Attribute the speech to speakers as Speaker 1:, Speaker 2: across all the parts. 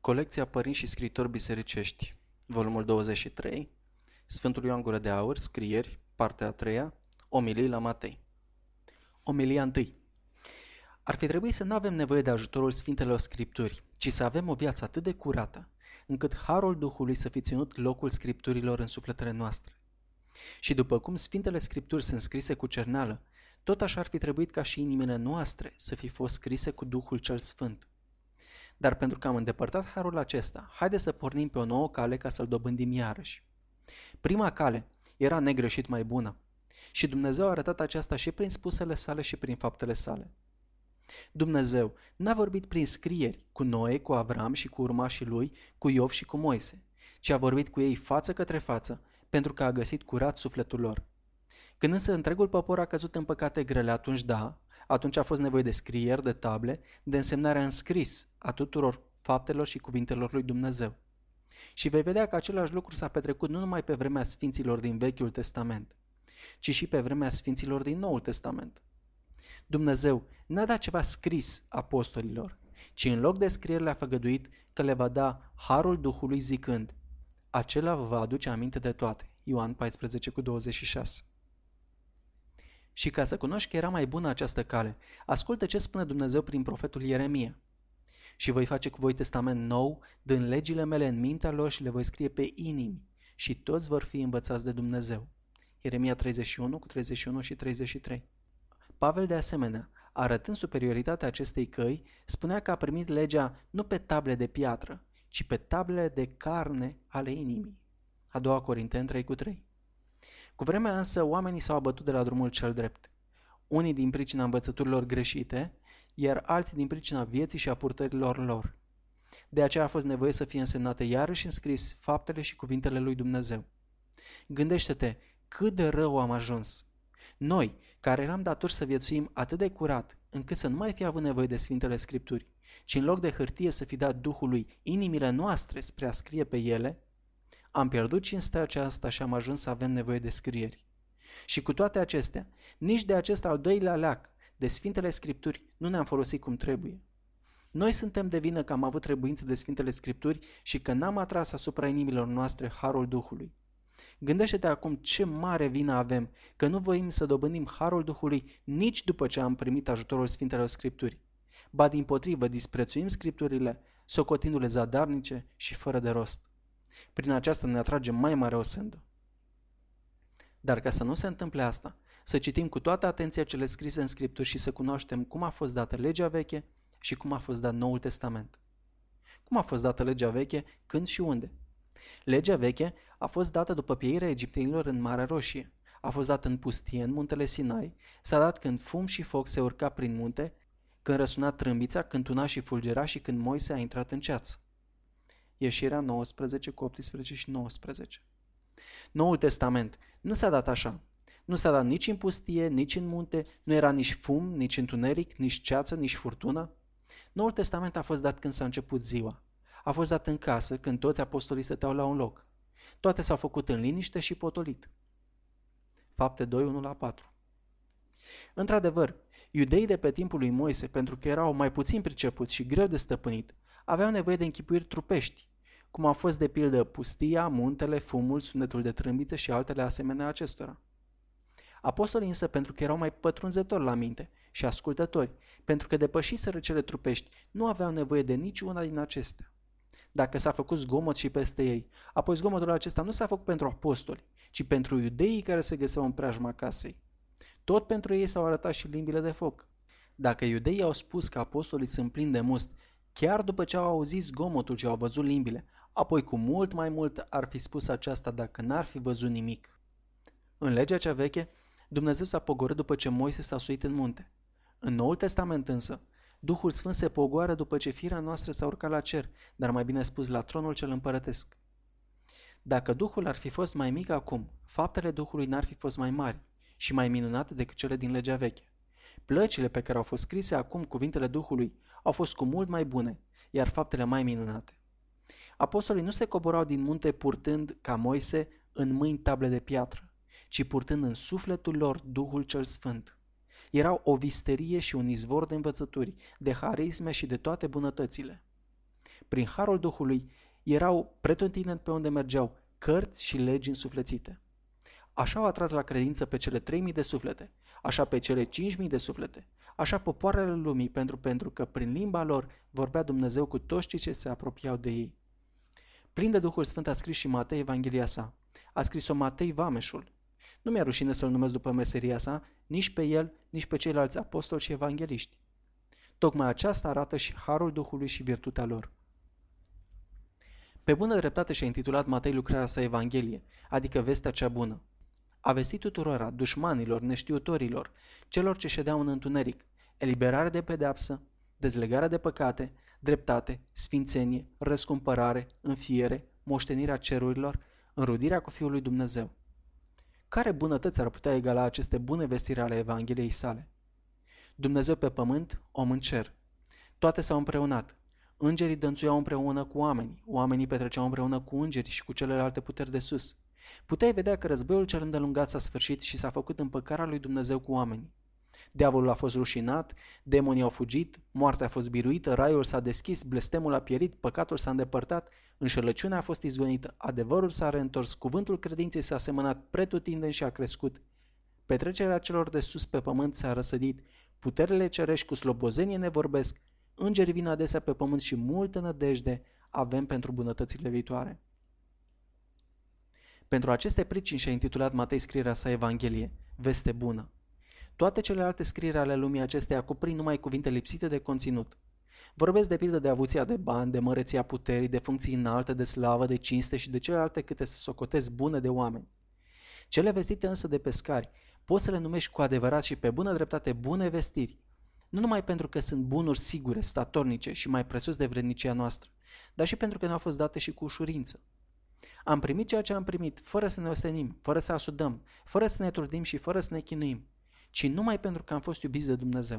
Speaker 1: Colecția Părinți și Scriitori Bisericești, volumul 23, Sfântul Ioan Gură de Aur, Scrieri, partea a treia, Omilii la Matei. Omilia 1. Ar fi trebuit să nu avem nevoie de ajutorul Sfintelor Scripturi, ci să avem o viață atât de curată, încât harul Duhului să fi ținut locul Scripturilor în sufletele noastre. Și după cum Sfintele Scripturi sunt scrise cu cerneală, tot așa ar fi trebuit ca și inimile noastre să fi fost scrise cu Duhul cel Sfânt. Dar pentru că am îndepărtat harul acesta, haide să pornim pe o nouă cale ca să-l dobândim iarăși. Prima cale era negreșit mai bună și Dumnezeu a arătat aceasta și prin spusele sale și prin faptele sale. Dumnezeu n-a vorbit prin scrieri cu Noe, cu Avram și cu urmașii lui, cu Iov și cu Moise, ci a vorbit cu ei față către față, pentru că a găsit curat sufletul lor. Când însă întregul popor a căzut în păcate grele, atunci a fost nevoie de scrieri, de table, de însemnarea în scris a tuturor faptelor și cuvintelor lui Dumnezeu. Și vei vedea că același lucru s-a petrecut nu numai pe vremea sfinților din Vechiul Testament, ci și pe vremea sfinților din Noul Testament. Dumnezeu n-a dat ceva scris apostolilor, ci în loc de scrieri le-a făgăduit că le va da harul Duhului zicând: acela vă va aduce aminte de toate. Ioan 14,26. Și ca să cunoști că era mai bună această cale, ascultă ce spune Dumnezeu prin profetul Ieremia. Și voi face cu voi testament nou, dând legile mele în mintea lor și le voi scrie pe inimi, și toți vor fi învățați de Dumnezeu. Ieremia 31 cu 31 și 33. Pavel, de asemenea, arătând superioritatea acestei căi, spunea că a primit legea nu pe table de piatră, ci pe tablele de carne ale inimii. A doua Corinteni 3 cu 3. Cu vremea însă oamenii s-au abătut de la drumul cel drept, unii din pricina învățăturilor greșite, iar alții din pricina vieții și a purtărilor lor. De aceea a fost nevoie să fie însemnate iarăși în scris faptele și cuvintele lui Dumnezeu. Gândește-te cât de rău am ajuns. Noi, care eram datori să viețuim atât de curat, încât să nu mai fi avut nevoie de Sfintele Scripturi, ci în loc de hârtie să fi dat Duhului inimile noastre spre a scrie pe ele, am pierdut cinstea aceasta și am ajuns să avem nevoie de scrieri. Și cu toate acestea, nici de acest al doilea leac de Sfintele Scripturi nu ne-am folosit cum trebuie. Noi suntem de vină că am avut trebuință de Sfintele Scripturi și că n-am atras asupra inimilor noastre harul Duhului. Gândește-te acum ce mare vină avem că nu voim să dobândim harul Duhului nici după ce am primit ajutorul Sfintelor Scripturi. Ba dimpotrivă, disprețuim Scripturile, socotindu-le zadarnice și fără de rost. Prin aceasta ne atragem mai mare osândă. Dar ca să nu se întâmple asta, să citim cu toată atenția cele scrise în Scripturi și să cunoaștem cum a fost dată legea veche și cum a fost dat Noul Testament. Cum a fost dată legea veche, când și unde? Legea veche a fost dată după pieirea egiptenilor în Marea Roșie, a fost dată în pustie, în muntele Sinai, s-a dat când fum și foc se urca prin munte, când răsuna trâmbița, când tuna și fulgera și când Moise a intrat în ceață. Ieșirea 19 cu 18 și 19. Noul Testament nu s-a dat așa. Nu s-a dat nici în pustie, nici în munte, nu era nici fum, nici întuneric, nici ceață, nici furtună. Noul Testament a fost dat când s-a început ziua. A fost dat în casă, când toți apostolii stăteau la un loc. Toate s-au făcut în liniște și potolit. Fapte 2:1-4. Într-adevăr, iudeii de pe timpul lui Moise, pentru că erau mai puțin pricepuți și greu de stăpânit, aveau nevoie de închipuiri trupești, cum a fost de pildă pustia, muntele, fumul, sunetul de trâmbiță și altele asemenea acestora. Apostolii însă, pentru că erau mai pătrunzători la minte și ascultători, pentru că depășiseră cele trupești, nu aveau nevoie de niciuna din acestea. Dacă s-a făcut zgomot și peste ei, apoi zgomotul acesta nu s-a făcut pentru apostoli, ci pentru iudeii care se găseau în preajma casei. Tot pentru ei s-au arătat și limbile de foc. Dacă iudeii au spus că apostolii sunt plini de must, chiar după ce au auzit zgomotul și au văzut limbile, apoi cu mult mai mult ar fi spus aceasta dacă n-ar fi văzut nimic. În legea cea veche, Dumnezeu s-a pogorât după ce Moise s-a suit în munte. În Noul Testament însă, Duhul Sfânt se pogoară după ce firea noastră s-a urcat la cer, dar mai bine spus la tronul cel împărătesc. Dacă Duhul ar fi fost mai mic acum, faptele Duhului n-ar fi fost mai mari și mai minunate decât cele din legea veche. Plăcile pe care au fost scrise acum cuvintele Duhului au fost cu mult mai bune, iar faptele mai minunate. Apostolii nu se coborau din munte purtând, ca Moise, în mâini table de piatră, ci purtând în sufletul lor Duhul cel Sfânt. Erau o visterie și un izvor de învățături, de harisme și de toate bunătățile. prin harul Duhului, erau pretutindeni pe unde mergeau cărți și legi însuflețite. Așa au atras la credință pe cele 3.000 de suflete, așa pe cele 5.000 de suflete, așa popoarele lumii, pentru că prin limba lor vorbea Dumnezeu cu toți cei ce se apropiau de ei. Plin de Duhul Sfânt a scris și Matei Evanghelia sa. A scris-o Matei Vameșul. Nu mi-e rușine să-l numesc după meseria sa, nici pe el, nici pe ceilalți apostoli și evangeliști. Tocmai aceasta arată și harul Duhului și virtutea lor. Pe bună dreptate și-a intitulat Matei lucrarea sa Evanghelie, adică vestea cea bună. A vestit tuturora, dușmanilor, neștiutorilor, celor ce ședeau în întuneric, eliberare de pedeapsă, dezlegarea de păcate, dreptate, sfințenie, răscumpărare, înfiere, moștenirea cerurilor, înrudirea cu Fiul lui Dumnezeu. Care bunătăți ar putea egala aceste bune vestiri ale Evangheliei sale? Dumnezeu pe pământ, om în cer. Toate s-au împreunat. Îngerii dănțuiau împreună cu oamenii, oamenii petreceau împreună cu îngerii și cu celelalte puteri de sus. Puteai vedea că războiul cel îndelungat s-a sfârșit și s-a făcut împăcarea lui Dumnezeu cu oamenii. Diavolul a fost rușinat, demonii au fugit, moartea a fost biruită, raiul s-a deschis, blestemul a pierit, păcatul s-a îndepărtat, înșelăciunea a fost izgonită, adevărul s-a reîntors, cuvântul credinței s-a semănat pretutindeni și a crescut. Petrecerea celor de sus pe pământ s-a răsădit, puterile cerești cu slobozenie ne vorbesc, îngerii vin adesea pe pământ și multă nădejde avem pentru bunătățile viitoare. Pentru aceste pricini și-a intitulat Matei scrierea sa Evanghelie, veste bună. Toate celelalte scrieri ale lumii acesteia cuprind numai cuvinte lipsite de conținut. Vorbesc de pildă de avuția de bani, de măreția puterii, de funcții înalte, de slavă, de cinste și de celelalte câte se socotesc bune de oameni. Cele vestite însă de pescari poți să le numești cu adevărat și pe bună dreptate bune vestiri, nu numai pentru că sunt bunuri sigure, statornice și mai presus de vrednicia noastră, dar și pentru că ne-au fost date și cu ușurință. Am primit ceea ce am primit, fără să ne ostenim, fără să asudăm, fără să ne trudim și fără să ne chinuim, ci numai pentru că am fost iubiți de Dumnezeu.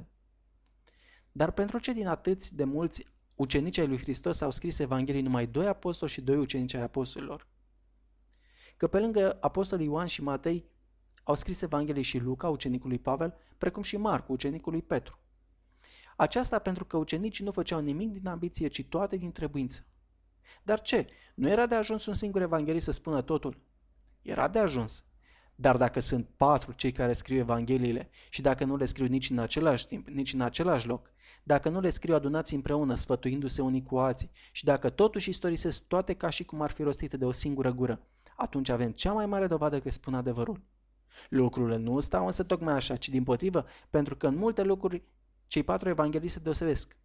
Speaker 1: Dar pentru ce din atâți de mulți ucenici ai lui Hristos au scris Evanghelii numai 2 apostoli și 2 ucenici ai apostolilor? Că pe lângă apostolii Ioan și Matei au scris Evanghelii și Luca, ucenicul lui Pavel, precum și Marcu, ucenicul lui Petru. Aceasta pentru că ucenicii nu făceau nimic din ambiție, ci toate din trebuință. Dar ce? Nu era de ajuns un singur evanghelist să spună totul? Era de ajuns. Dar dacă sunt 4 cei care scriu Evangheliile și dacă nu le scriu nici în același timp, nici în același loc, dacă nu le scriu adunați împreună, sfătuindu-se unii cu alții și dacă totuși istorisesc toate ca și cum ar fi rostite de o singură gură, atunci avem cea mai mare dovadă că spun adevărul. Lucrurile nu stau însă tocmai așa, ci dimpotrivă, pentru că în multe lucruri cei 4 evangheliști se deosebesc.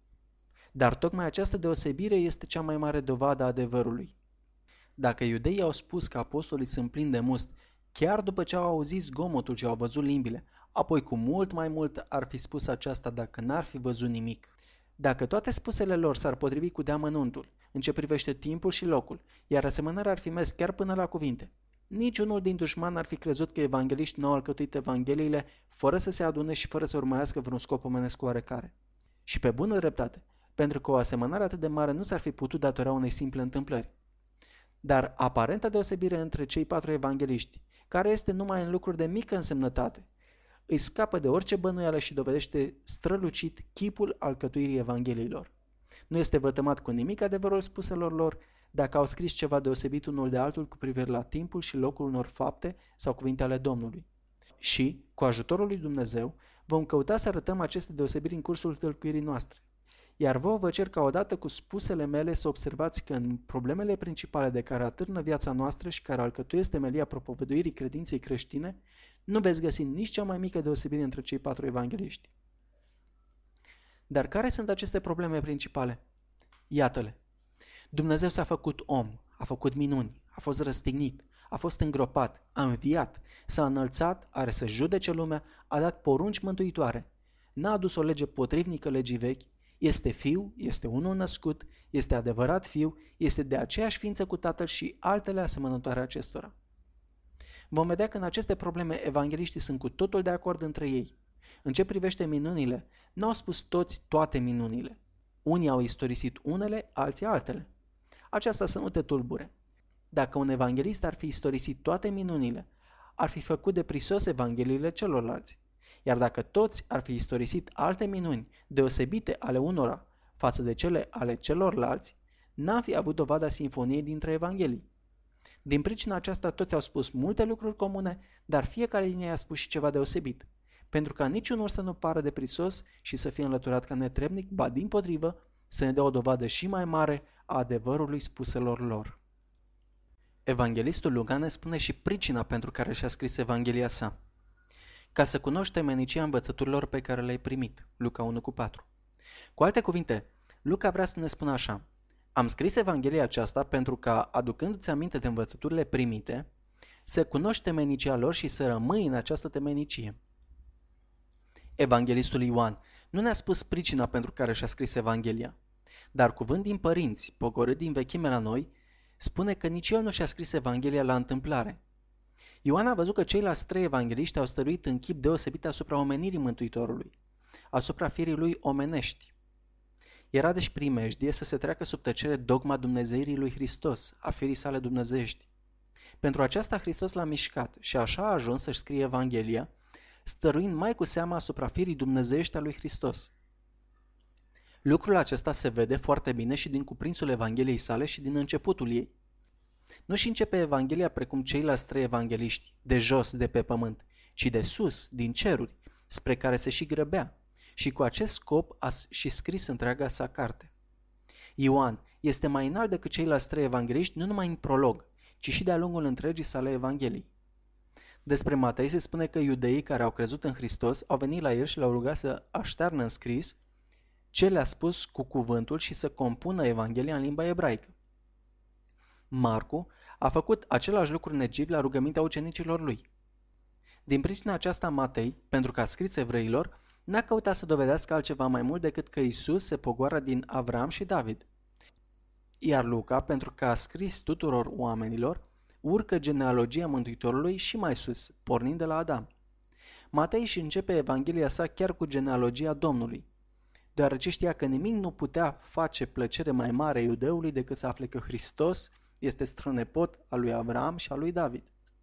Speaker 1: Dar tocmai această deosebire este cea mai mare dovadă a adevărului. Dacă iudeii au spus că apostolii sunt plini de must, chiar după ce au auzit zgomotul și au văzut limbile, apoi cu mult mai mult ar fi spus aceasta dacă n-ar fi văzut nimic. Dacă toate spusele lor s-ar potrivi cu deamănuntul, în ce privește timpul și locul, iar asemănarea ar fi mers chiar până la cuvinte, niciunul din dușman n-ar fi crezut că evangeliști n-au alcătuit evangheliile fără să se adune și fără să urmărească vreun scop omenesc oarecare. Și pe bună dreptate, pentru că o asemănare atât de mare nu s-ar fi putut datora unei simple întâmplări. Dar aparenta deosebire între cei 4 evangeliști, care este numai în lucruri de mică însemnătate, îi scapă de orice bănuială și dovedește strălucit chipul alcătuirii evangheliilor. Nu este vătămat cu nimic adevărul spuselor lor dacă au scris ceva deosebit unul de altul cu privire la timpul și locul unor fapte sau cuvinte ale Domnului. Și, cu ajutorul lui Dumnezeu, vom căuta să arătăm aceste deosebiri în cursul tălcuirii noastre. Iar vouă vă cer ca odată cu spusele mele să observați că în problemele principale de care atârnă viața noastră și care alcătuiesc temelia propovăduirii credinței creștine, nu veți găsi nici cea mai mică deosebire între cei 4 evangeliști. Dar care sunt aceste probleme principale? Iată-le. Dumnezeu s-a făcut om, a făcut minuni, a fost răstignit, a fost îngropat, a înviat, s-a înălțat, are să judece lumea, a dat porunci mântuitoare. N-a adus o lege potrivnică legii vechi, este fiu, este unul născut, este adevărat fiu, este de aceeași ființă cu tatăl și altele asemănătoare acestora. Vom vedea că în aceste probleme evangheliștii sunt cu totul de acord între ei. În ce privește minunile, n-au spus toți toate minunile. Unii au istorisit unele, alții altele. Aceasta să nu te tulbure. Dacă un evanghelist ar fi istorisit toate minunile, ar fi făcut de prisos evangheliile celorlalți. Iar dacă toți ar fi istorisit alte minuni deosebite ale unora față de cele ale celorlalți, n-am fi avut dovada sinfoniei dintre Evanghelii. Din pricina aceasta toți au spus multe lucruri comune, dar fiecare din ei a spus și ceva deosebit, pentru ca niciunul să nu pară de prisos și să fie înlăturat ca netrebnic, ba dimpotrivă, să ne dea o dovadă și mai mare a adevărului spuselor lor. Evanghelistul Luca ne spune și pricina pentru care și-a scris Evanghelia sa. Ca să cunoști temenicia învățăturilor pe care le-ai primit. Luca 1:4. Cu alte cuvinte, Luca vrea să ne spună așa: am scris Evanghelia aceasta pentru ca, aducându-ți aminte de învățăturile primite, să cunoști temenicia lor și să rămâi în această temenicie. Evanghelistul Ioan nu ne-a spus pricina pentru care și-a scris Evanghelia, dar cuvânt din părinți, pogorât din vechime la noi, spune că nici el nu și-a scris Evanghelia la întâmplare. Ioan a văzut că ceilalți 3 evangeliști au stăruit în chip deosebit asupra omenirii Mântuitorului, asupra firii lui omenești. Era deci primejdie să se treacă sub tăcere dogma dumnezeirii lui Hristos, a firii sale dumnezeiești. Pentru aceasta Hristos l-a mișcat și așa a ajuns să-și scrie Evanghelia, stăruind mai cu seama asupra firii dumnezeiești a lui Hristos. Lucrul acesta se vede foarte bine și din cuprinsul Evangheliei sale și din începutul ei. Nu și începe Evanghelia precum ceilalți 3 evangeliști, de jos, de pe pământ, ci de sus, din ceruri, spre care se și grăbea, și cu acest scop a și scris întreaga sa carte. Ioan este mai înalt decât ceilalți 3 evangeliști nu numai în prolog, ci și de-a lungul întregii sale Evanghelii. Despre Matei se spune că iudeii care au crezut în Hristos au venit la el și l-au rugat să aștearnă în scris ce le-a spus cu cuvântul și să compună Evanghelia în limba ebraică. Marcu a făcut același lucru în Egipt la rugămintea ucenicilor lui. Din pricina aceasta Matei, pentru că a scris evreilor, n-a căutat să dovedească altceva mai mult decât că Isus se pogoară din Avram și David. Iar Luca, pentru că a scris tuturor oamenilor, urcă genealogia Mântuitorului și mai sus, pornind de la Adam. Matei și începe Evanghelia sa chiar cu genealogia Domnului, deoarece știa că nimic nu putea face plăcere mai mare iudeului decât să afle că Hristos este strănepot al lui Avram și al lui David.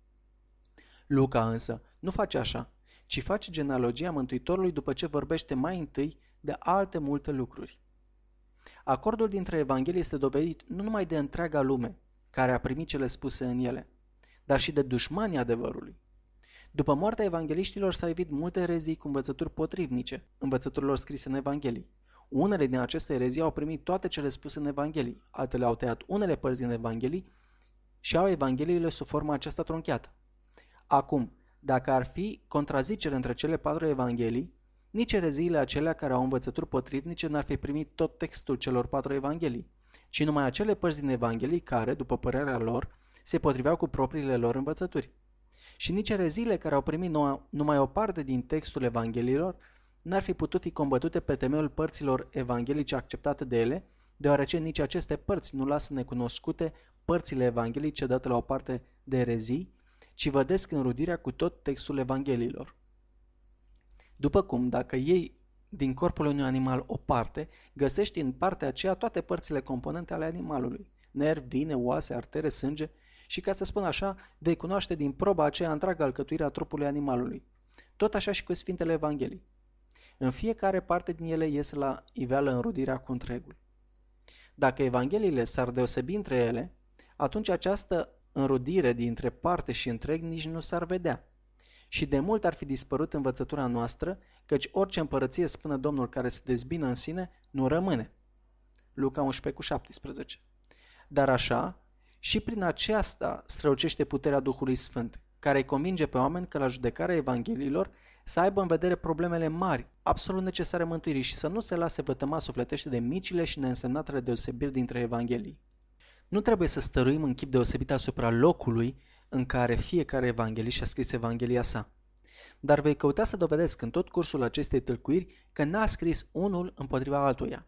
Speaker 1: Luca însă nu face așa, ci face genealogia Mântuitorului după ce vorbește mai întâi de alte multe lucruri. Acordul dintre Evanghelii este dovedit nu numai de întreaga lume, care a primit cele spuse în ele, dar și de dușmanii adevărului. După moartea evangheliștilor s-au evit multe erezii cu învățături potrivnice, învățăturilor scrise în Evanghelii. Unele din aceste erezii au primit toate cele spuse în Evanghelii, altele au tăiat unele părți din Evanghelii și au Evangheliile sub forma aceasta troncheată. Acum, dacă ar fi contrazicere între cele 4 Evanghelii, nici ereziile acelea care au învățături potrivnice n-ar fi primit tot textul celor 4 Evanghelii, ci numai acele părți din Evanghelii care, după părerea lor, se potriveau cu propriile lor învățături. Și nici ereziile care au primit numai o parte din textul Evangheliilor n-ar fi putut fi combătute pe temeiul părților evanghelice acceptate de ele, deoarece nici aceste părți nu lasă necunoscute părțile evanghelice date la o parte de erezii, ci vădesc înrudirea cu tot textul Evangheliilor. După cum, dacă iei din corpul unui animal o parte, găsești în partea aceea toate părțile componente ale animalului, nervi, vine, oase, artere, sânge, și ca să spun așa, vei cunoaște din proba aceea întreaga alcătuire a trupului animalului. Tot așa și cu Sfintele Evanghelii. În fiecare parte din ele iese la iveală înrudirea cu întregul. Dacă Evangheliile s-ar deosebi între ele, atunci această înrudire dintre parte și întreg nici nu s-ar vedea. Și de mult ar fi dispărut învățătura noastră, căci orice împărăție, spune Domnul, care se dezbină în sine, nu rămâne. Luca 11:17. Dar așa, și prin aceasta strălucește puterea Duhului Sfânt, care îi convinge pe oameni că la judecarea Evangheliilor să aibă în vedere problemele mari, absolut necesare mântuirii și să nu se lase vătăma sufletește de micile și neînsemnatele deosebiri dintre Evanghelii. Nu trebuie să stăruim în chip deosebit asupra locului în care fiecare evanghelist și-a scris Evanghelia sa. Dar vei căuta să dovedesc în tot cursul acestei tâlcuiri că n-a scris unul împotriva altuia.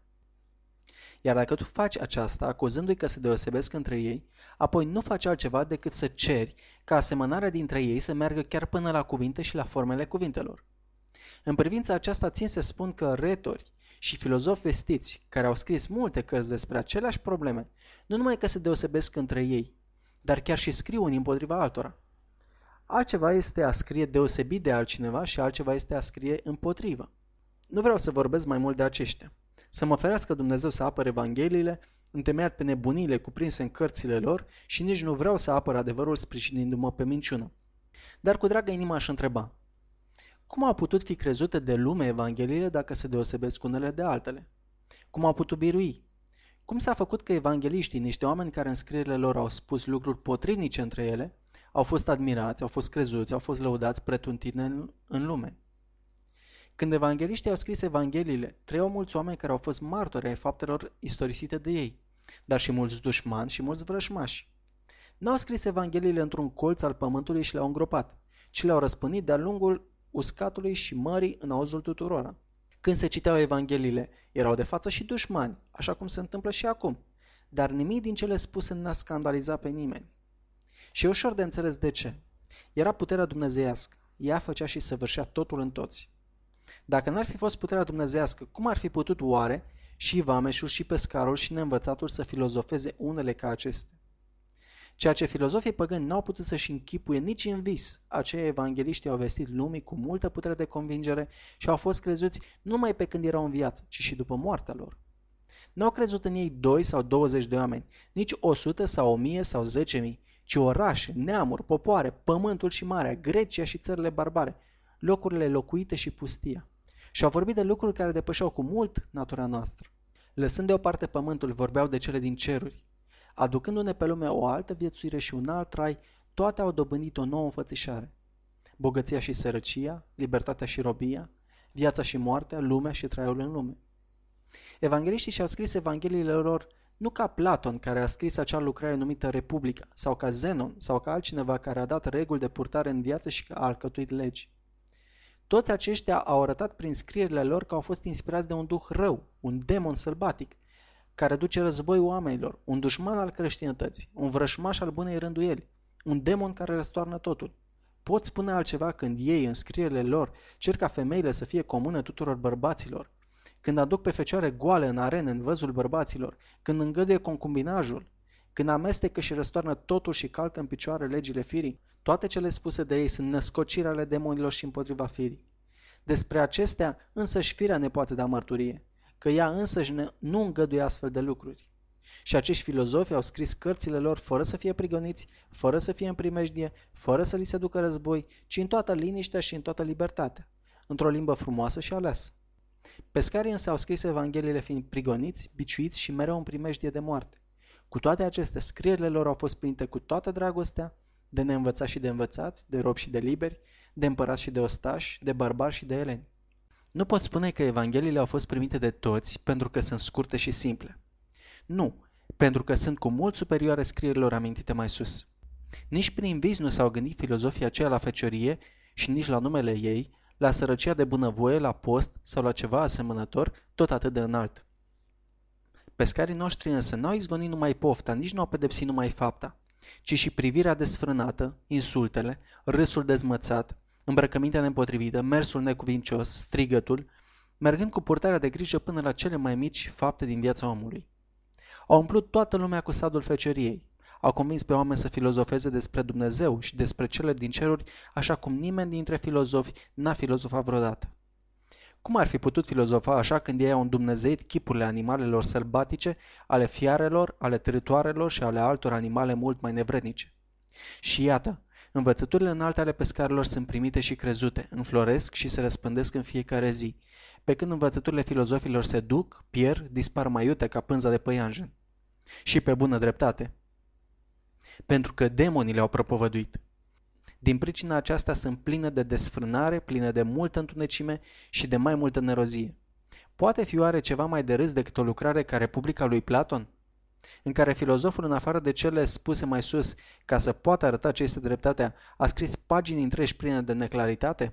Speaker 1: Iar dacă tu faci aceasta, acuzându-i că se deosebesc între ei, apoi nu faci altceva decât să ceri ca asemănarea dintre ei să meargă chiar până la cuvinte și la formele cuvintelor. În privința aceasta țin să spun că retori și filozofi vestiți, care au scris multe cărți despre aceleași probleme, nu numai că se deosebesc între ei, dar chiar și scriu unii împotriva altora. Altceva este a scrie deosebit de altcineva și altceva este a scrie împotrivă. Nu vreau să vorbesc mai mult de aceștia. Să mă ferească Dumnezeu să apere Evangheliile, întemeiat pe nebunile cuprinse în cărțile lor și nici nu vreau să apăr adevărul sprijinindu-mă pe minciună. Dar cu dragă inimă aș întreba, cum au putut fi crezute de lume evangheliile dacă se deosebesc unele de altele? Cum au putut birui? Cum s-a făcut că evangheliștii, niște oameni care în scrierile lor au spus lucruri potrivnice între ele, au fost admirați, au fost crezuți, au fost lăudați pretutindeni în lume? Când evangheliștii au scris evangheliile, trăiau mulți oameni care au fost martori ai faptelor istorisite de ei, dar și mulți dușmani și mulți vrășmași. N-au scris evangheliile într-un colț al pământului și le-au îngropat, ci le-au răspândit de-a lungul uscatului și mării în auzul tuturora. Când se citeau evangheliile, erau de față și dușmani, așa cum se întâmplă și acum, dar nimic din cele spuse n-a scandalizat pe nimeni. Și e ușor de înțeles de ce. Era puterea dumnezeiască, ea făcea și săvârșea totul în toți. Dacă n-ar fi fost puterea dumnezeiască, cum ar fi putut oare și vameșul și pescarul și neînvățatul să filozofeze unele ca acestea? Ceea ce filozofii păgâni n-au putut să-și închipuie nici în vis, aceia evangeliștii au vestit lumii cu multă putere de convingere și au fost crezuți nu numai pe când erau în viață, ci și după moartea lor. Nu au crezut în ei 2 sau 20 de oameni, nici 100 sau 1000 sau 10.000, ci orașe, neamuri, popoare, pământul și marea, Grecia și țările barbare, locurile locuite și pustia. Și au vorbit de lucruri care depășeau cu mult natura noastră. Lăsând deoparte pământul, vorbeau de cele din ceruri. Aducându-ne pe lume o altă viețuire și un alt trai, toate au dobândit o nouă înfățișare. Bogăția și sărăcia, libertatea și robia, viața și moartea, lumea și traiul în lume. Evangheliștii și-au scris evangheliile lor nu ca Platon, care a scris acea lucrare numită Republica, sau ca Zenon, sau ca altcineva care a dat reguli de purtare în viață și a alcătuit legi. Toți aceștia au arătat prin scrierile lor că au fost inspirați de un duh rău, un demon sălbatic, care duce război oamenilor, un dușman al creștinătății, un vrășmaș al bunei rânduieli, un demon care răstoarnă totul. Pot spune altceva când ei, în scrierile lor, cer ca femeile să fie comune tuturor bărbaților, când aduc pe fecioare goale în arene în văzul bărbaților, când îngăduie concubinajul, când amestecă și răstoarnă totul și calcă în picioare legile firii, toate cele spuse de ei sunt născociri ale demonilor și împotriva firii. Despre acestea însăși firea ne poate da mărturie, că ea însăși nu îngăduie astfel de lucruri. Și acești filozofi au scris cărțile lor fără să fie prigoniți, fără să fie în primejdie, fără să li se ducă război, ci în toată liniștea și în toată libertatea, într-o limbă frumoasă și aleasă. Pescarii însă au scris evangheliile fiind prigoniți, biciuiți și mereu în primejdie de moarte. Cu toate acestea, scrierile lor au fost plinite cu toată dragostea, de neînvățați și de învățați, de robi și de liberi, de împărați și de ostași, de barbari și de eleni. Nu pot spune că evangheliile au fost primite de toți pentru că sunt scurte și simple. Nu, pentru că sunt cu mult superioare scrierilor amintite mai sus. Nici prin vis nu s-au gândit filozofii aceia la feciorie și nici la numele ei, la sărăcia de bunăvoie, la post sau la ceva asemănător, tot atât de înalt. Pescarii noștri însă n-au izgonit numai pofta, nici nu au pedepsit numai fapta, ci și privirea desfrânată, insultele, râsul dezmățat, îmbrăcămintea nepotrivită, mersul necuvincios, strigătul, mergând cu purtarea de grijă până la cele mai mici fapte din viața omului. Au umplut toată lumea cu sadul feceriei, au convins pe oameni să filozofeze despre Dumnezeu și despre cele din ceruri, așa cum nimeni dintre filozofi n-a filozofat vreodată. Cum ar fi putut filozofa așa când ei au îndumnezeit chipurile animalelor sălbatice, ale fiarelor, ale târătoarelor și ale altor animale mult mai nevrednice? Și iată, învățăturile înalte ale pescarilor sunt primite și crezute, înfloresc și se răspândesc în fiecare zi, pe când învățăturile filozofilor se duc, pierd, dispar mai iute ca pânza de păianjen. Și pe bună dreptate. Pentru că demonii le-au propovăduit. Din pricina aceasta sunt pline de desfrânare, pline de multă întunecime și de mai multă nerozie. Poate fi oare ceva mai de râs decât o lucrare ca Republica lui Platon? În care filozoful, în afară de cele spuse mai sus, ca să poată arăta ce este dreptatea, a scris pagini întregi pline de neclaritate?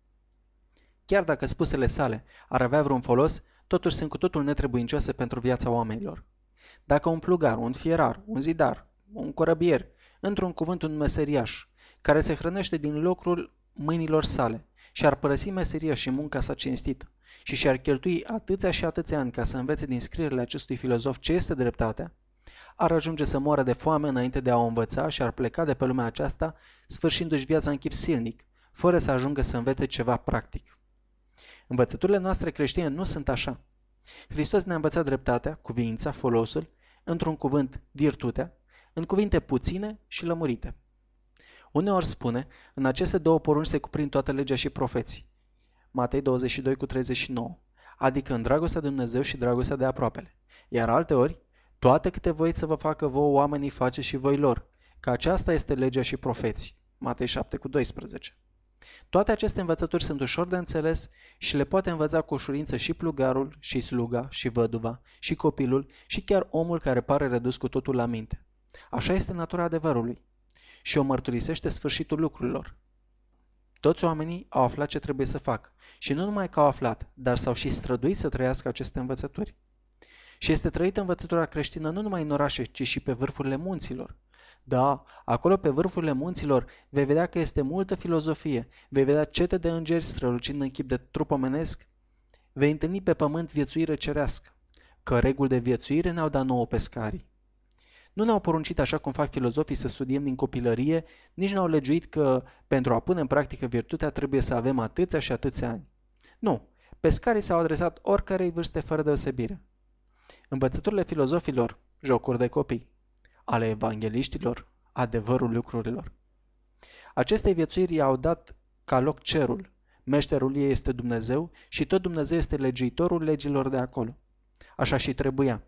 Speaker 1: Chiar dacă spusele sale ar avea vreun folos, totuși sunt cu totul netrebuincioase pentru viața oamenilor. Dacă un plugar, un fierar, un zidar, un corăbier, într-un cuvânt un meseriaș, care se hrănește din lucrul mâinilor sale și ar părăsi meseria și munca sa cinstită și și-ar cheltui atâția și atâția ani ca să învețe din scrierile acestui filozof ce este dreptatea, ar ajunge să moară de foame înainte de a o învăța și ar pleca de pe lumea aceasta, sfârșindu-și viața în chip silnic, fără să ajungă să învețe ceva practic. Învățăturile noastre creștine nu sunt așa. Hristos ne-a învățat dreptatea, cuviința, folosul, într-un cuvânt virtutea, în cuvinte puține și lămurite. Uneori spune, în aceste două porunci se cuprind toată legea și profeții. Matei 22:39, adică în dragostea de Dumnezeu și dragostea de aproapele. Iar alteori, toate câte voiți să vă facă vouă oamenii faceți și voi lor, că aceasta este legea și profeții. Matei 7:12. Toate aceste învățături sunt ușor de înțeles și le poate învăța cu ușurință și plugarul, și sluga, și văduva, și copilul, și chiar omul care pare redus cu totul la minte. Așa este natura adevărului și o mărturisește sfârșitul lucrurilor. Toți oamenii au aflat ce trebuie să facă și nu numai că au aflat, dar s-au și străduit să trăiască aceste învățături. Și este trăită învățătura creștină nu numai în orașe, ci și pe vârfurile munților. Da, acolo pe vârfurile munților vei vedea că este multă filozofie, vei vedea cete de îngeri strălucind în chip de trup omenesc, vei întâlni pe pământ viețuire cerească, că reguli de viețuire ne-au dat nouă pescarii. Nu ne-au poruncit așa cum fac filozofii să studiem din copilărie, nici ne-au legiuit că pentru a pune în practică virtutea trebuie să avem atâția și atâția ani. Nu, pescarii s-au adresat oricărei vârste fără deosebire. Învățăturile filozofilor, jocuri de copii, ale evangheliștilor, adevărul lucrurilor. Acestei viețuiri i-au dat ca loc cerul, meșterul ei este Dumnezeu și tot Dumnezeu este legiuitorul legilor de acolo. Așa și trebuia.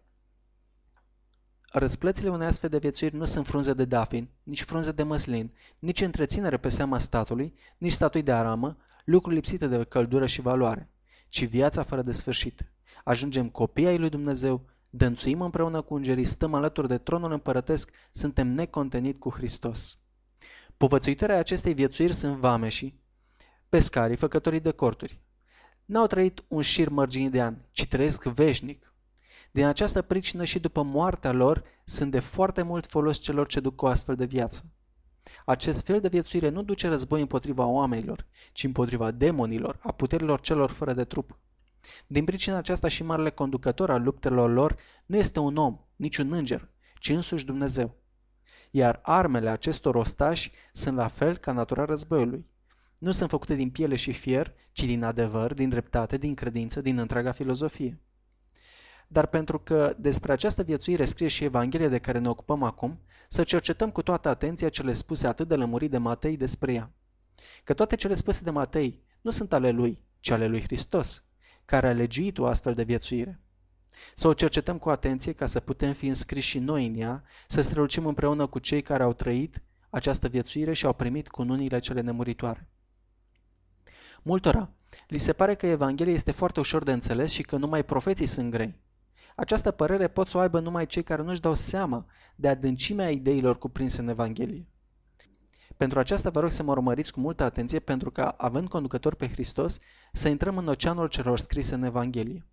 Speaker 1: Răsplățile unei astfel de viețuiri nu sunt frunze de dafin, nici frunze de măslin, nici întreținere pe seama statului, nici statui de aramă, lucruri lipsite de căldură și valoare, ci viața fără de sfârșit. Ajungem copii ai lui Dumnezeu, dănțuim împreună cu îngerii, stăm alături de tronul împărătesc, suntem necontenit cu Hristos. Povățuitorii acestei viețuiri sunt vameșii, pescarii, făcătorii de corturi. N-au trăit un șir mărginit de ani, ci trăiesc veșnic. Din această pricină și după moartea lor sunt de foarte mult folos celor ce duc o astfel de viață. Acest fel de viețuire nu duce război împotriva oamenilor, ci împotriva demonilor, a puterilor celor fără de trup. Din pricina aceasta și marele conducător al luptelor lor nu este un om, nici un înger, ci însuși Dumnezeu. Iar armele acestor ostași sunt la fel ca natura războiului. Nu sunt făcute din piele și fier, ci din adevăr, din dreptate, din credință, din întreaga filozofie. Dar pentru că despre această viețuire scrie și Evanghelia de care ne ocupăm acum, să cercetăm cu toată atenția cele spuse atât de lămurit de Matei despre ea. Că toate cele spuse de Matei nu sunt ale lui, ci ale lui Hristos, care a legiuit o astfel de viețuire. Să o cercetăm cu atenție ca să putem fi înscriși și noi în ea, să strălucim împreună cu cei care au trăit această viețuire și au primit cununiile cele nemuritoare. Multora li se pare că Evanghelia este foarte ușor de înțeles și că numai profeții sunt grei. Această părere pot să o aibă numai cei care nu-și dau seama de adâncimea ideilor cuprinse în Evanghelie. Pentru aceasta vă rog să mă urmăriți cu multă atenție pentru că, având conducător pe Hristos, să intrăm în oceanul celor scrise în Evanghelie.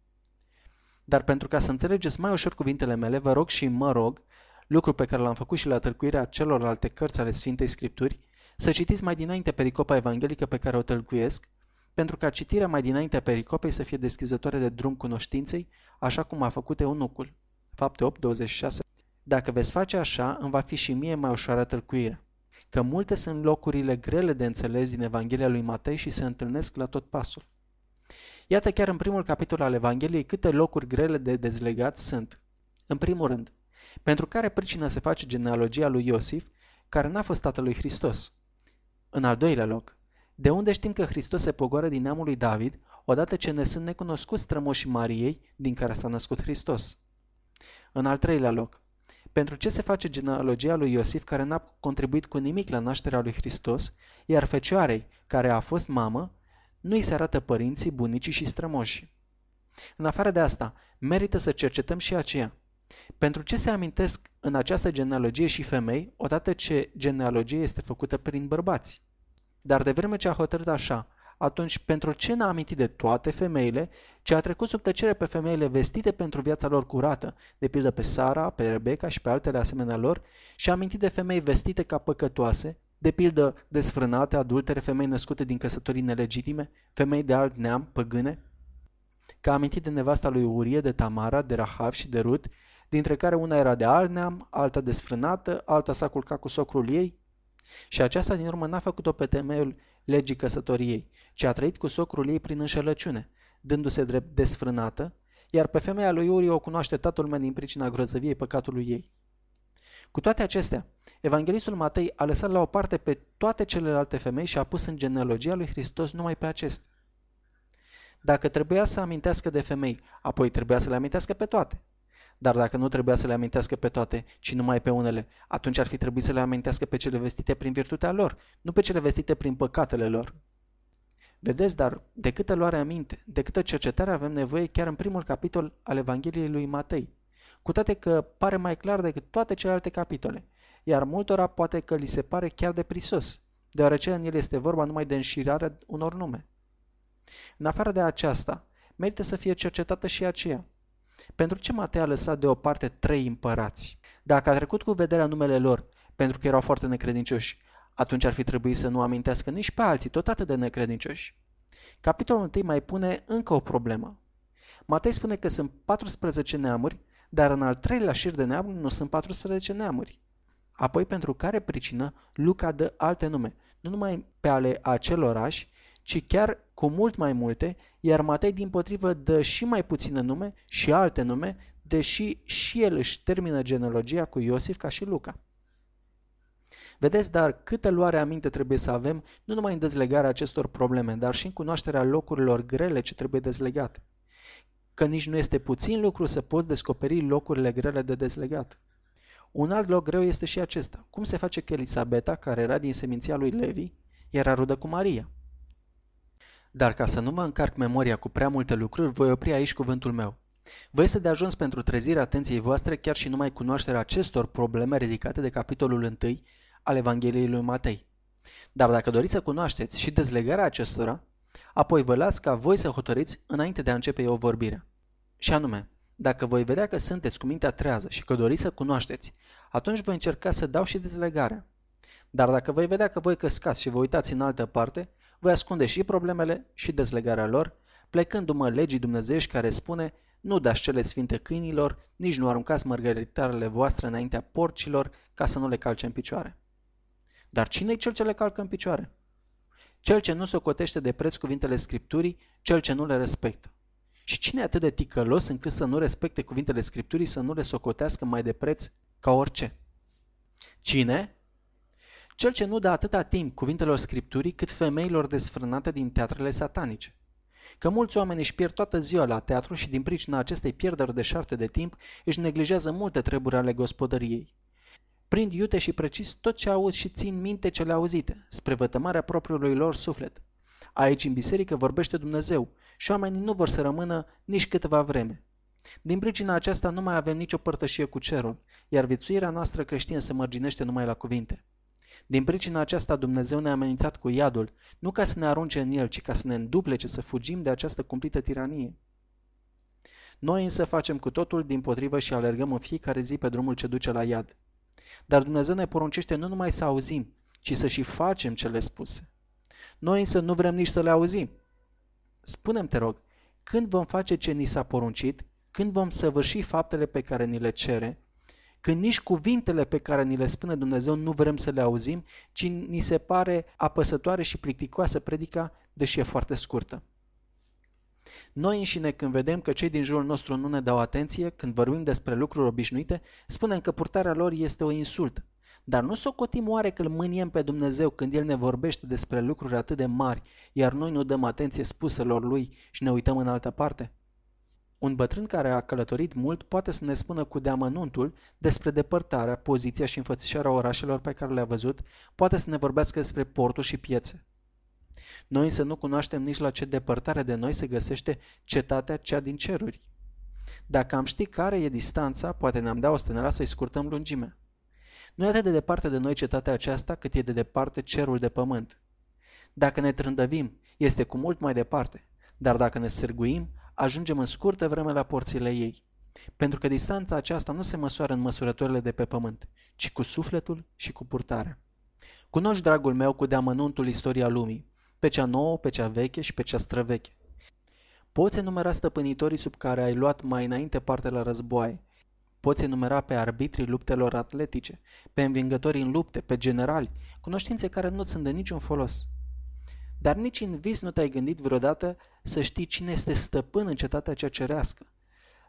Speaker 1: Dar pentru ca să înțelegeți mai ușor cuvintele mele, vă rog și mă rog, lucru pe care l-am făcut și la tălcuirea celorlalte cărți ale Sfintei Scripturi, să citiți mai dinainte pericopa evanghelică pe care o tălcuiesc, pentru ca citirea mai dinainte a pericopei să fie deschizătoare de drum cunoștinței, așa cum a făcut eunucul. Fapte 8:26. Dacă veți face așa, îmi va fi și mie mai ușoară tălcuirea, că multe sunt locurile grele de înțeles din Evanghelia lui Matei și se întâlnesc la tot pasul. Iată chiar în primul capitol al Evangheliei câte locuri grele de dezlegat sunt. În primul rând, pentru care pricină se face genealogia lui Iosif, care n-a fost tatăl lui Hristos. În al doilea loc, de unde știm că Hristos se pogoară din neamul lui David, odată ce ne sunt necunoscuți strămoșii Mariei, din care s-a născut Hristos. În al treilea loc, pentru ce se face genealogia lui Iosif, care n-a contribuit cu nimic la nașterea lui Hristos, iar fecioarei, care a fost mamă, nu îi se arată părinții, bunicii și strămoșii. În afară de asta, merită să cercetăm și aceea. Pentru ce se amintesc în această genealogie și femei, odată ce genealogia este făcută prin bărbați? Dar de vreme ce a hotărât așa, atunci pentru ce n-a amintit de toate femeile, ce a trecut sub tăcere pe femeile vestite pentru viața lor curată, de pildă pe Sara, pe Rebecca și pe altele asemenea lor, și a amintit de femei vestite ca păcătoase, de pildă desfrânate, adultere, femei născute din căsătorii nelegitime, femei de alt neam, păgâne? Că a amintit de nevasta lui Urie, de Tamara, de Rahav și de Rut, dintre care una era de alt neam, alta desfrânată, alta s-a culcat cu socrul ei? Și aceasta din urmă n-a făcut-o pe temeiul legii căsătoriei, ci a trăit cu socrul ei prin înșelăciune, dându-se drept desfrânată, iar pe femeia lui Uri o cunoaște tatăl meu din pricina grozăviei păcatului ei. Cu toate acestea, evanghelistul Matei a lăsat la o parte pe toate celelalte femei și a pus în genealogia lui Hristos numai pe acestea. Dacă trebuia să amintească de femei, apoi trebuia să le amintească pe toate. Dar dacă nu trebuia să le amintească pe toate, ci numai pe unele, atunci ar fi trebuit să le amintească pe cele vestite prin virtutea lor, nu pe cele vestite prin păcatele lor. Vedeți, dar de câtă luare aminte, de câtă cercetare avem nevoie chiar în primul capitol al Evangheliei lui Matei, cu toate că pare mai clar decât toate celelalte capitole, iar multora poate că li se pare chiar de prisos, deoarece în el este vorba numai de înșirarea unor nume. În afară de aceasta, merită să fie cercetată și aceea. Pentru ce Matei a lăsat deoparte 3 împărați? Dacă a trecut cu vederea numele lor, pentru că erau foarte necredincioși, atunci ar fi trebuit să nu amintească nici pe alții tot atât de necredincioși. Capitolul 1 mai pune încă o problemă. Matei spune că sunt 14 neamuri, dar în al 3-lea șir de neamuri nu sunt 14 neamuri. Apoi, pentru care pricină, Luca dă alte nume, nu numai pe ale acelorași, ci chiar cu mult mai multe, iar Matei dimpotrivă dă și mai puține nume și alte nume, deși și el își termină genealogia cu Iosif ca și Luca. Vedeți, dar câtă luare aminte trebuie să avem, nu numai în dezlegarea acestor probleme, dar și în cunoașterea locurilor grele ce trebuie dezlegate. Că nici nu este puțin lucru să poți descoperi locurile grele de dezlegat. Un alt loc greu este și acesta. Cum se face că Elisabeta, care era din seminția lui Levi, era rudă cu Maria? Dar ca să nu mă încarc memoria cu prea multe lucruri, voi opri aici cuvântul meu. Vă este de ajuns pentru trezirea atenției voastre chiar și numai cunoașterea acestor probleme ridicate de capitolul 1 al Evangheliei lui Matei. Dar dacă doriți să cunoașteți și dezlegarea acestora, apoi vă las ca voi să hotărâți înainte de a începe eu vorbirea. Și anume, dacă voi vedea că sunteți cu mintea trează și că doriți să cunoașteți, atunci voi încerca să dau și dezlegarea. Dar dacă voi vedea că voi căscați și vă uitați în altă parte, voi ascunde și problemele și dezlegarea lor, plecându-mă legii dumnezeiești care spune: nu dați cele sfinte câinilor, nici nu aruncați mărgăritarele voastre înaintea porcilor ca să nu le calce în picioare. Dar cine-i cel ce le calcă în picioare? Cel ce nu socotește de preț cuvintele Scripturii, cel ce nu le respectă. Și cine e atât de ticălos încât să nu respecte cuvintele Scripturii, să nu le socotească mai de preț ca orice? Cine? Cel ce nu dă atâta timp cuvintelor Scripturii cât femeilor desfrânate din teatrele satanice. Că mulți oameni își pierd toată ziua la teatru și din pricina acestei pierderi de șarte de timp își neglijează multe treburi ale gospodăriei. Prind iute și precis tot ce aud și țin minte cele auzite, spre vătămarea propriului lor suflet. Aici în biserică vorbește Dumnezeu și oamenii nu vor să rămână nici câteva vreme. Din pricina aceasta nu mai avem nicio părtășie cu cerul, iar viețuirea noastră creștină se mărginește numai la cuvinte. Din pricina aceasta Dumnezeu ne-a amenințat cu iadul, nu ca să ne arunce în el, ci ca să ne înduplece, să fugim de această cumplită tiranie. Noi însă facem cu totul dimpotrivă și alergăm în fiecare zi pe drumul ce duce la iad. Dar Dumnezeu ne poruncește nu numai să auzim, ci să și facem cele spuse. Noi însă nu vrem nici să le auzim. Spune-mi, te rog, când vom face ce ni s-a poruncit, când vom săvârși faptele pe care ni le cere, când nici cuvintele pe care ni le spune Dumnezeu nu vrem să le auzim, ci ni se pare apăsătoare și plicticoasă predica, deși e foarte scurtă. Noi înșine, când vedem că cei din jurul nostru nu ne dau atenție, când vorbim despre lucruri obișnuite, spunem că purtarea lor este o insultă. Dar nu socotim oare că îl mâniem pe Dumnezeu când El ne vorbește despre lucruri atât de mari, iar noi nu dăm atenție spuselor Lui și ne uităm în altă parte? Un bătrân care a călătorit mult poate să ne spună cu deamănuntul despre depărtarea, poziția și înfățișarea orașelor pe care le-a văzut, poate să ne vorbească despre porturi și piețe. Noi însă nu cunoaștem nici la ce depărtare de noi se găsește cetatea cea din ceruri. Dacă am ști care e distanța, poate ne-am da osteneala să-i scurtăm lungimea. Nu e atât de departe de noi cetatea aceasta, cât e de departe cerul de pământ. Dacă ne trândăvim, este cu mult mai departe, dar dacă ne sârguim, ajungem în scurtă vreme la porțile ei. Pentru că distanța aceasta nu se măsoară în măsurătorile de pe pământ, ci cu sufletul și cu purtarea. Cunoști, dragul meu, cu deamănuntul istoria lumii, pe cea nouă, pe cea veche și pe cea străveche. Poți enumera stăpânitorii sub care ai luat mai înainte parte la războaie. Poți enumera pe arbitrii luptelor atletice, pe învingătorii în lupte, pe generali, cunoștințe care nu sunt de niciun folos. Dar nici în vis nu te-ai gândit vreodată să știi cine este stăpân în cetatea cea cerească,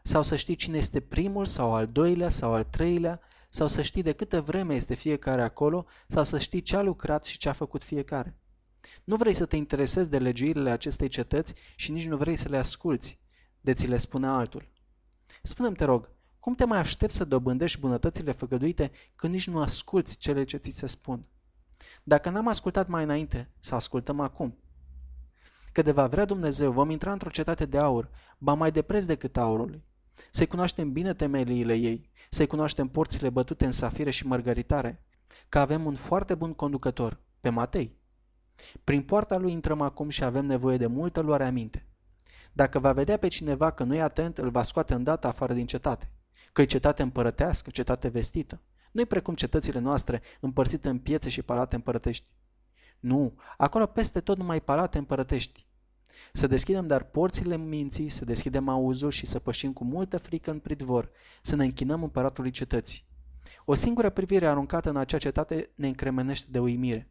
Speaker 1: sau să știi cine este primul sau al doilea sau al treilea, sau să știi de câtă vreme este fiecare acolo, sau să știi ce a lucrat și ce a făcut fiecare. Nu vrei să te interesezi de legiuirile acestei cetăți și nici nu vrei să le asculți, de ți le spune altul. Spune-mi, te rog, cum te mai aștepți să dobândești bunătățile făgăduite când nici nu asculți cele ce ți se spun? Dacă n-am ascultat mai înainte, să ascultăm acum. Că de va vrea Dumnezeu, vom intra într-o cetate de aur, ba mai de preț decât aurului. Să-i cunoaștem bine temeliile ei, să-i cunoaștem porțile bătute în safire și mărgăritare, că avem un foarte bun conducător, pe Matei. Prin poarta lui intrăm acum și avem nevoie de multă luare aminte. Dacă va vedea pe cineva că nu e atent, îl va scoate îndată afară din cetate, că-i cetate împărătească, cetate vestită. Nu-i precum cetățile noastre împărțite în piețe și palate împărătești. Nu, acolo peste tot numai palate împărătești. Să deschidem dar porțile minții, să deschidem auzul și să pășim cu multă frică în pridvor, să ne închinăm împăratului cetății. O singură privire aruncată în acea cetate ne încremenește de uimire.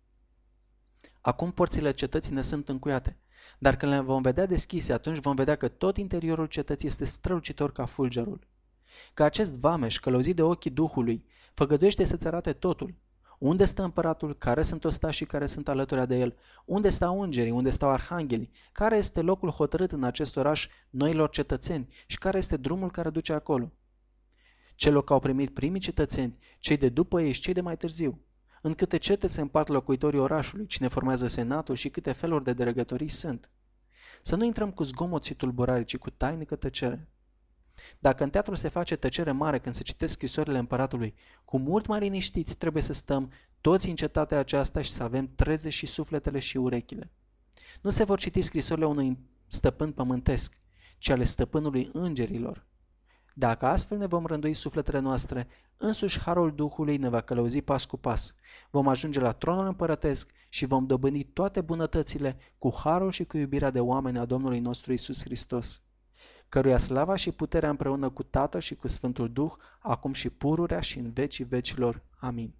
Speaker 1: Acum porțile cetății ne sunt încuiate, dar când le vom vedea deschise, atunci vom vedea că tot interiorul cetății este strălucitor ca fulgerul. Că acest vameș, călăuzit de ochii Duhului, făgăduiește să-ți arate totul. Unde stă împăratul, care sunt ostașii care sunt alături de el, unde stau îngerii, unde stau arhanghelii, care este locul hotărât în acest oraș noilor cetățeni și care este drumul care duce acolo. Ce loc au primit primii cetățeni, cei de după ei și cei de mai târziu. În câte cete se împart locuitorii orașului, cine formează senatul și câte feluri de dregătorii sunt. Să nu intrăm cu zgomot și tulburare, ci cu tainică tăcere. Dacă în teatru se face tăcere mare când se citesc scrisorile împăratului, cu mult mai liniștiți trebuie să stăm toți în cetatea aceasta și să avem treze și sufletele și urechile. Nu se vor citi scrisorile unui stăpân pământesc, ci ale stăpânului îngerilor. Dacă astfel ne vom rândui sufletele noastre, însuși harul Duhului ne va călăuzi pas cu pas. Vom ajunge la tronul împărătesc și vom dobândi toate bunătățile cu harul și cu iubirea de oameni a Domnului nostru Iisus Hristos, căruia slava și puterea împreună cu Tatăl și cu Sfântul Duh, acum și pururea și în vecii vecilor. Amin.